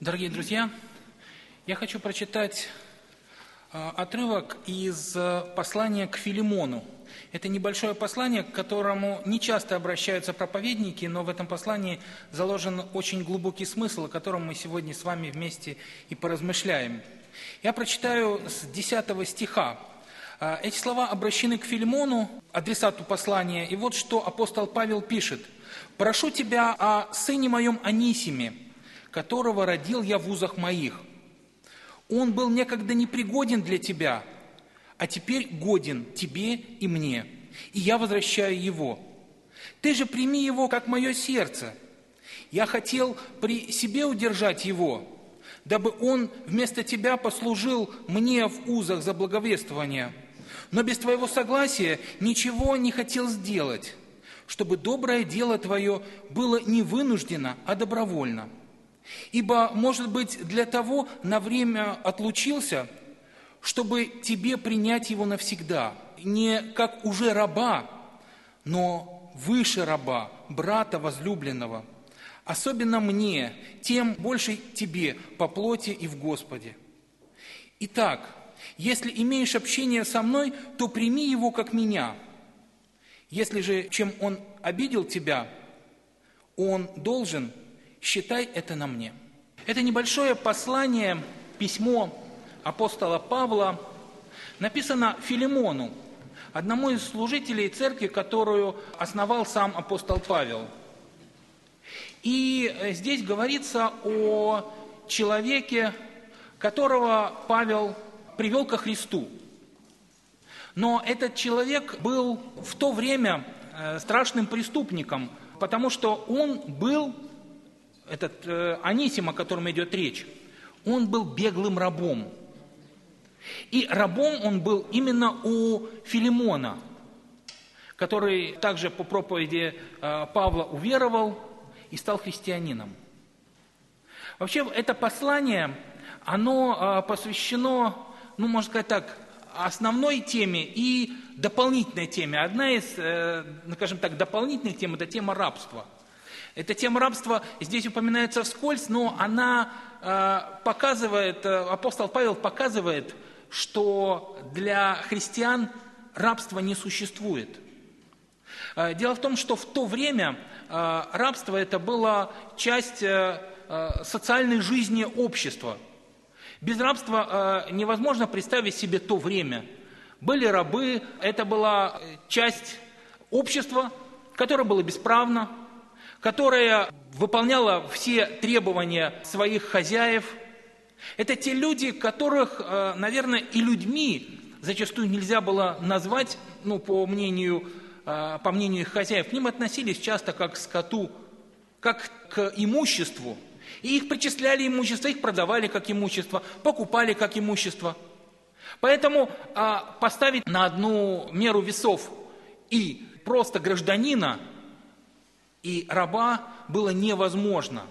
Дорогие друзья, я хочу прочитать отрывок из послания к Филимону. Это небольшое послание, к которому не часто обращаются проповедники, но в этом послании заложен очень глубокий смысл, о котором мы сегодня с вами вместе и поразмышляем. Я прочитаю с 10 стиха. Эти слова обращены к Филимону, адресату послания, и вот что апостол Павел пишет. «Прошу тебя о сыне моем Анисиме, которого родил я в узах моих. Он был некогда непригоден для тебя, а теперь годен тебе и мне, и я возвращаю его. Ты же прими его, как мое сердце. Я хотел при себе удержать его, дабы он вместо тебя послужил мне в узах за благовествование. Но без твоего согласия ничего не хотел сделать, чтобы доброе дело твое было не вынуждено, а добровольно. Ибо, может быть, для того на время отлучился, чтобы тебе принять его навсегда, не как уже раба, но выше раба, брата возлюбленного. Особенно мне, тем больше тебе по плоти и в Господе. Итак, если имеешь общение со мной, то прими его как меня. Если же, чем он обидел тебя, он должен, считай это на мне». Это небольшое послание, письмо апостола Павла, написано Филимону, одному из служителей церкви, которую основал сам апостол Павел. И здесь говорится о человеке, которого Павел привел ко Христу. Но этот человек был в то время страшным преступником, потому что он был, этот Анисим, о котором идет речь, он был беглым рабом. И рабом он был именно у Филимона, который также по проповеди Павла уверовал и стал христианином. Вообще, это послание, оно посвящено, можно сказать так, основной теме и дополнительной теме. Одна из, скажем так, дополнительных тем – это тема рабства. Эта тема рабства здесь упоминается вскользь, но она показывает, апостол Павел показывает, что для христиан рабства не существует. Дело в том, что в то время рабство это была часть социальной жизни общества. Без рабства невозможно представить себе то время. Были рабы, это была часть общества, которое было бесправно, которая выполняла все требования своих хозяев. Это те люди, которых, наверное, и людьми зачастую нельзя было назвать, по мнению их хозяев. К ним относились часто как к скоту, как к имуществу. И их причисляли имущество, их продавали как имущество, покупали как имущество. Поэтому поставить на одну меру весов и просто гражданина, и раба было невозможно.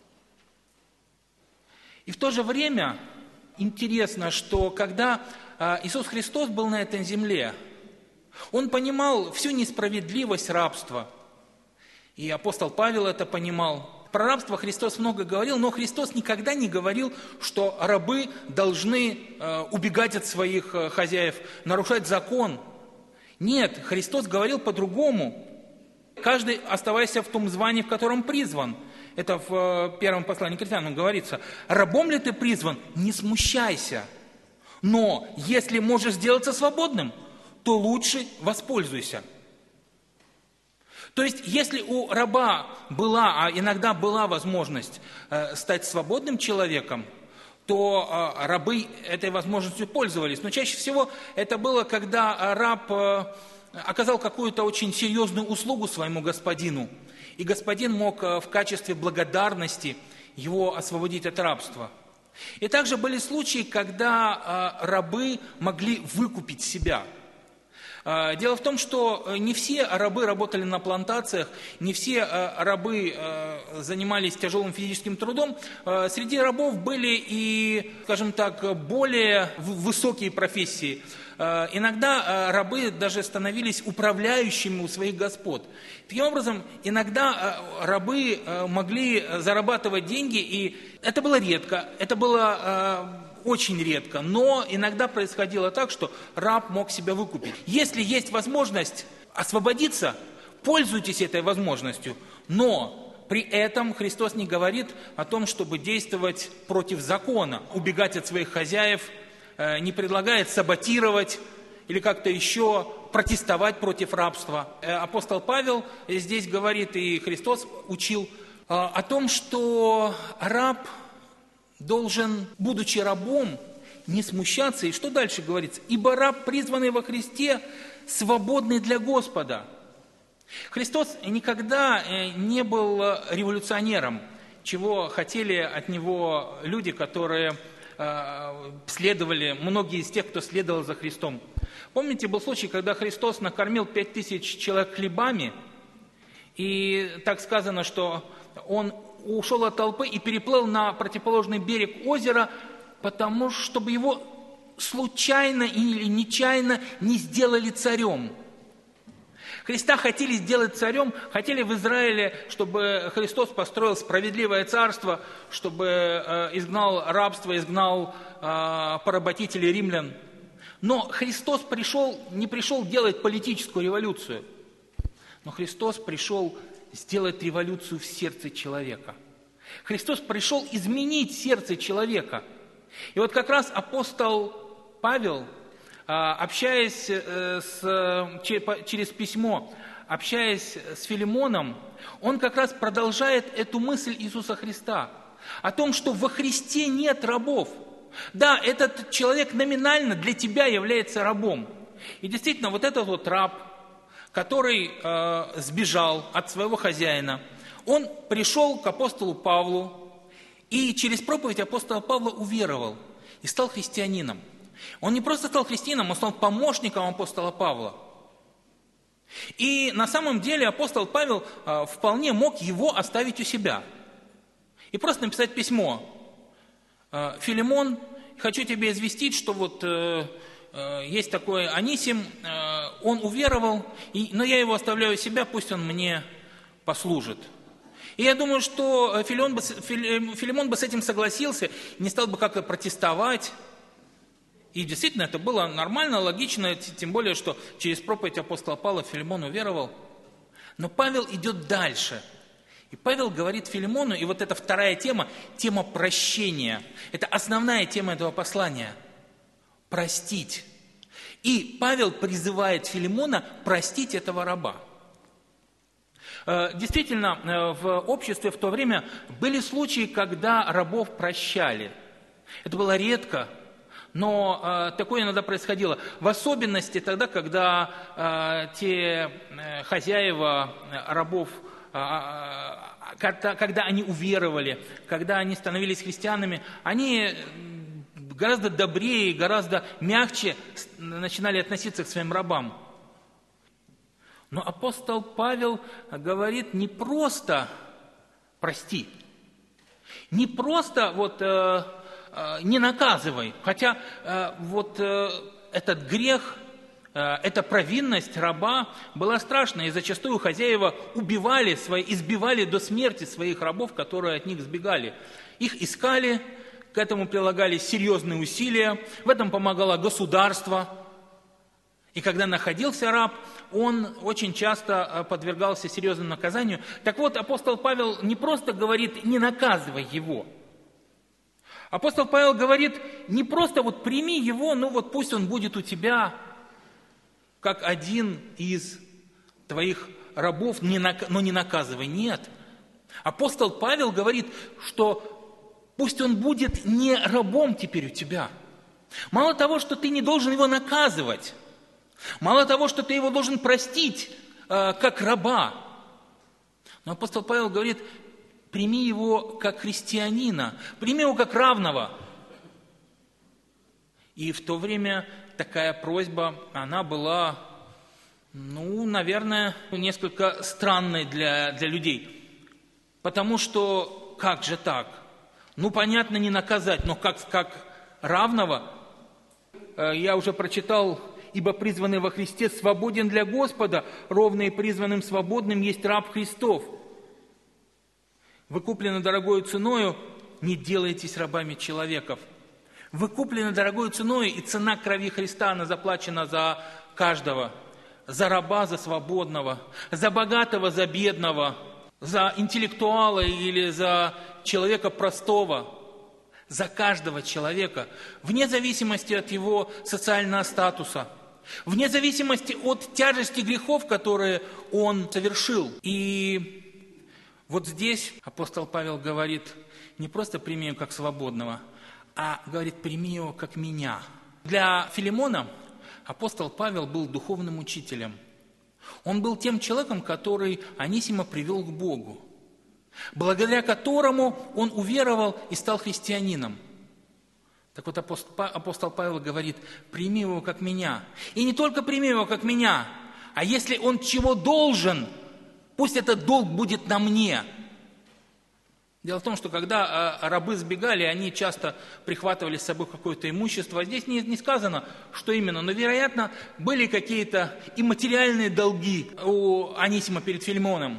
И в то же время интересно, что когда Иисус Христос был на этой земле, Он понимал всю несправедливость рабства. И апостол Павел это понимал. Про рабство Христос много говорил, но Христос никогда не говорил, что рабы должны убегать от своих хозяев, нарушать закон. Нет, Христос говорил по-другому. Каждый, оставайся в том звании, в котором призван. Это в первом послании к Коринфянам говорится. Рабом ли ты призван? Не смущайся. Но если можешь сделаться свободным, то лучше воспользуйся. То есть, если у раба была, а иногда была возможность стать свободным человеком, то рабы этой возможностью пользовались. Но чаще всего это было, когда раб оказал какую-то очень серьезную услугу своему господину, и господин мог в качестве благодарности его освободить от рабства. И также были случаи, когда рабы могли выкупить себя. Дело в том, что не все рабы работали на плантациях, не все рабы занимались тяжелым физическим трудом. Среди рабов были и, скажем так, более высокие профессии. Иногда рабы даже становились управляющими у своих господ. Таким образом, иногда рабы могли зарабатывать деньги, и это было редко, это было очень редко, но иногда происходило так, что раб мог себя выкупить. Если есть возможность освободиться, пользуйтесь этой возможностью, но при этом Христос не говорит о том, чтобы действовать против закона, убегать от своих хозяев, не предлагает саботировать или как-то еще протестовать против рабства. Апостол Павел здесь говорит, и Христос учил о том, что раб должен, будучи рабом, не смущаться. И что дальше говорится? «Ибо раб, призванный во Христе, свободный для Господа». Христос никогда не был революционером, чего хотели от него люди, которые следовали, многие из тех, кто следовал за Христом. Помните, был случай, когда Христос накормил 5000 человек хлебами, и так сказано, что он ушел от толпы и переплыл на противоположный берег озера, потому чтобы его случайно или нечаянно не сделали царем. Христа хотели сделать царем, хотели в Израиле, чтобы Христос построил справедливое царство, чтобы изгнал рабство, изгнал поработителей римлян. Но Христос не пришел делать политическую революцию, но Христос пришел сделать революцию в сердце человека. Христос пришел изменить сердце человека. И вот как раз апостол Павел, общаясь через письмо, общаясь с Филимоном, он как раз продолжает эту мысль Иисуса Христа о том, что во Христе нет рабов. Да, этот человек номинально для тебя является рабом. И действительно, вот этот вот раб, который сбежал от своего хозяина, он пришел к апостолу Павлу, и через проповедь апостола Павла уверовал и стал христианином. Он не просто стал христианином, он стал помощником апостола Павла. И на самом деле апостол Павел вполне мог его оставить у себя. И просто написать письмо. «Филимон, хочу тебе известить, что вот есть такой Анисим, он уверовал, но я его оставляю у себя, пусть он мне послужит». И я думаю, что Филимон бы с этим согласился, не стал бы как-то протестовать. И действительно, это было нормально, логично, тем более, что через проповедь апостола Павла Филимон уверовал. Но Павел идет дальше. И Павел говорит Филимону, и вот эта вторая тема, тема прощения. Это основная тема этого послания. Простить. И Павел призывает Филимона простить этого раба. Действительно, в обществе в то время были случаи, когда рабов прощали. Это было редко, но такое иногда происходило. В особенности тогда, когда те хозяева рабов, когда они уверовали, когда они становились христианами, они гораздо добрее, гораздо мягче начинали относиться к своим рабам. Но апостол Павел говорит не просто прости, не просто не наказывай, хотя этот грех, эта провинность раба была страшная, и зачастую хозяева избивали до смерти своих рабов, которые от них сбегали. Их искали, к этому прилагались серьезные усилия, в этом помогало государство. И когда находился раб, он очень часто подвергался серьезному наказанию. Так вот, апостол Павел не просто говорит «не наказывай его». Апостол Павел говорит не просто прими его, пусть он будет у тебя, как один из твоих рабов, но не наказывай. Нет. Апостол Павел говорит, что пусть он будет не рабом теперь у тебя. Мало того, что ты не должен его наказывать, мало того, что ты его должен простить, как раба, но апостол Павел говорит, прими его как христианина, прими его как равного. И в то время такая просьба, она была Наверное, несколько странной для людей. Потому что, как же так? Понятно, не наказать, но как равного? Я уже прочитал: «Ибо призванный во Христе свободен для Господа, ровно и призванным свободным есть раб Христов. Вы куплены дорогою ценою, не делайтесь рабами человеков». Вы куплены дорогою ценою, и цена крови Христа, она заплачена за каждого. За раба, за свободного, за богатого, за бедного, за интеллектуала или за человека простого. За каждого человека, вне зависимости от его социального статуса, вне зависимости от тяжести грехов, которые он совершил. И вот здесь апостол Павел говорит: не просто прими его как свободного, а говорит: прими его как меня. Для Филимона апостол Павел был духовным учителем. Он был тем человеком, который Анисима привел к Богу, благодаря которому он уверовал и стал христианином. Так вот, апостол Павел говорит: прими его как меня. И не только прими его как меня, а если он чего должен, пусть этот долг будет на мне. Дело в том, что когда рабы сбегали, они часто прихватывали с собой какое-то имущество. Здесь не сказано, что именно, но, вероятно, были какие-то и материальные долги у Анисима перед Филимоном.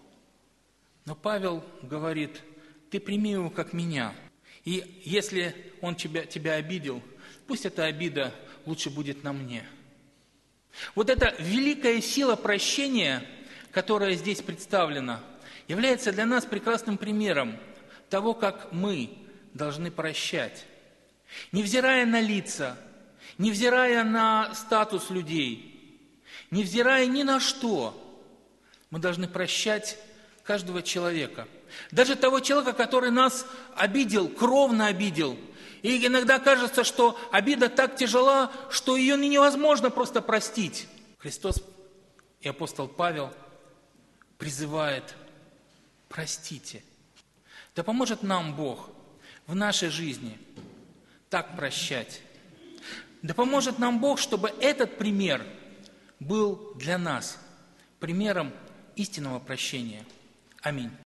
Но Павел говорит: ты прими его как меня. И если он тебя обидел, пусть эта обида лучше будет на мне. Вот эта великая сила прощения, которая здесь представлена, является для нас прекрасным примером того, как мы должны прощать. Невзирая на лица, невзирая на статус людей, невзирая ни на что, мы должны прощать каждого человека. Даже того человека, который нас обидел, кровно обидел. И иногда кажется, что обида так тяжела, что ее невозможно просто простить. Христос и апостол Павел призывает: простите. Да поможет нам Бог в нашей жизни так прощать. Да поможет нам Бог, чтобы этот пример был для нас примером истинного прощения. Аминь.